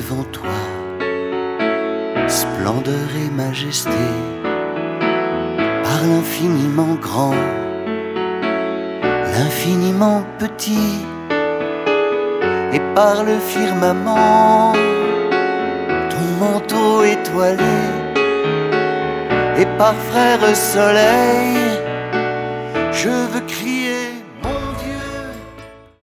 devant toi, splendeur et majesté, par l'infiniment grand, l'infiniment petit, et par le firmament, ton manteau étoilé, et par frère soleil, je veux crier